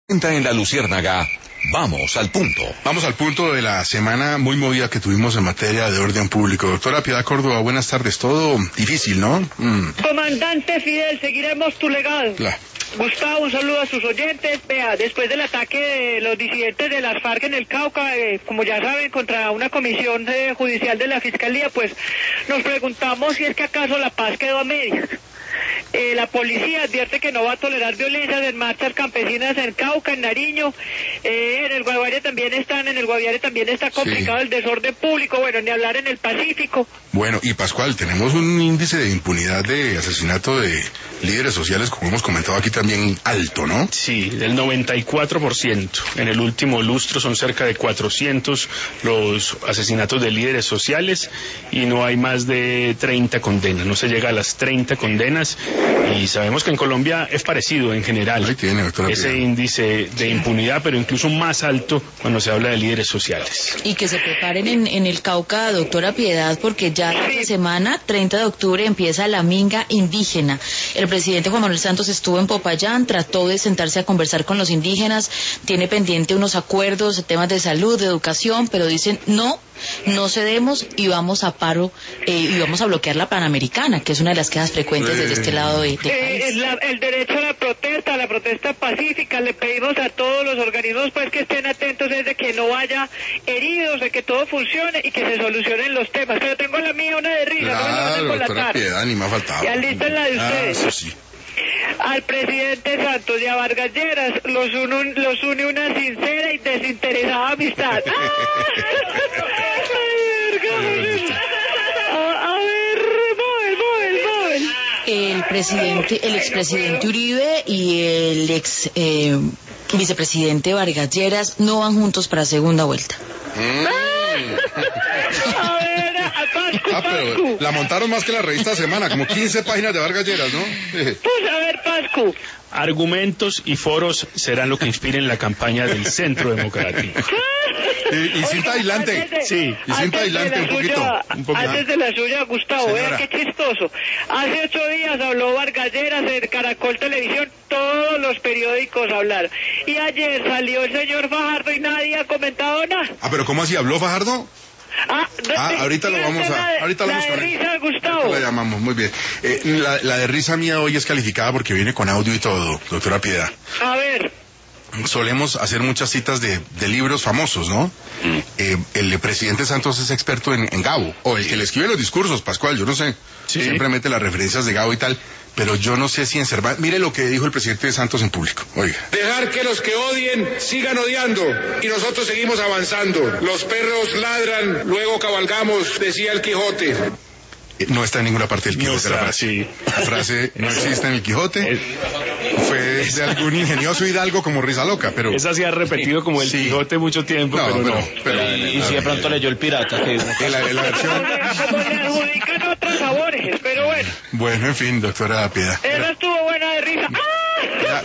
En la Luciérnaga, vamos al punto. Vamos al punto de la semana muy movida que tuvimos en materia de orden público. Doctora Piedad Córdoba, buenas tardes. Todo difícil, ¿no? Comandante Fidel, seguiremos tu legado. Gustavo, un saludo a sus oyentes. Vea, después del ataque de los disidentes de las FARC en el Cauca, como ya saben, contra una comisión judicial de la Fiscalía, pues nos preguntamos si es que acaso la paz quedó a medias. La policía advierte que no va a tolerar violencias en marchas campesinas en Cauca, en Nariño, en el Guaviare también está complicado el desorden público, bueno, ni hablar en el Pacífico. Bueno, y Pascual, tenemos un índice de impunidad de asesinato de líderes sociales, como hemos comentado aquí también, alto, ¿no? Sí, del 94%. En el último lustro son cerca de 400 los asesinatos de líderes sociales y no hay más de 30 condenas, no se llega a las 30 condenas. Y sabemos que en Colombia es parecido en general ese índice de impunidad, pero incluso más alto cuando se habla de líderes sociales. Y que se preparen en el Cauca, doctora Piedad, porque ya esta semana, 30 de octubre, empieza la minga indígena. El presidente Juan Manuel Santos estuvo en Popayán, trató de sentarse a conversar con los indígenas, tiene pendiente unos acuerdos, temas de salud, de educación, pero dicen no cedemos y vamos a paro y vamos a bloquear la Panamericana, que es una de las quejas frecuentes desde este lado del país. El derecho a la protesta pacífica. Le pedimos a todos los organismos pues que estén atentos de que no haya heridos, de que todo funcione y que se solucionen los temas. Pero tengo la mía, una de risa, claro, no me doctora Piedad, ni me ha faltado. Y alisten la de ustedes. Eso sí. Al presidente Santos y a Vargas Lleras los une una sincera y desinteresada amistad. El expresidente Uribe y el vicepresidente Vargas Lleras no van juntos para segunda vuelta. A ver, a Pascu. Pero la montaron más que la revista Semana, como 15 páginas de Vargas Lleras, ¿no? Pues a ver, Pascu. Argumentos y foros serán lo que inspiren la campaña del Centro Democrático. Y cinta aislante. Sí, y cinta aislante un poquito. Antes de la suya, Gustavo, vea qué chistoso. Hace 8 días habló Vargas Lleras en Caracol Televisión, todos los periódicos hablaron. Y ayer salió el señor Fajardo y nadie ha comentado nada. Pero ¿cómo así? ¿Habló Fajardo? Ahorita lo vamos a... Ahorita la de risa, Gustavo. La llamamos, muy bien. La de risa mía hoy es calificada porque viene con audio y todo, doctora Piedad. A ver. Solemos hacer muchas citas de libros famosos, ¿no? El presidente Santos es experto en Gabo, o el que le escribe los discursos, Pascual, yo no sé. Sí. Siempre mete las referencias de Gabo y tal, pero yo no sé si en Cervantes... Mire lo que dijo el presidente Santos en público, oiga. Dejar que los que odien sigan odiando y nosotros seguimos avanzando. Los perros ladran, luego cabalgamos, decía el Quijote. No está en ninguna parte del Quijote no está, la frase. Sí. La frase no existe en el Quijote. Fue de algún ingenioso hidalgo como Risa Loca, pero... Esa sí ha repetido como el Quijote mucho tiempo, pero y si de pronto leyó El Pirata, que la versión... Como le adjudican otros sabores, pero bueno. Bueno, en fin, doctora Piedad. Esa estuvo buena de risa.